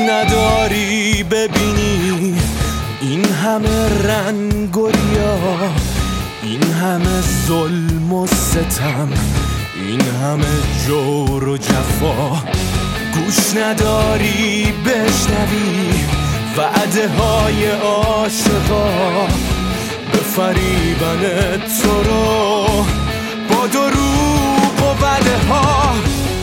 نداری ببینی این همه رنگ و ریا، این همه ظلم و ستم، این همه جور و جفا. گوش نداری بشنوی وعده های عاشقا، بفریبن تو رو با دروغ و وعده ها.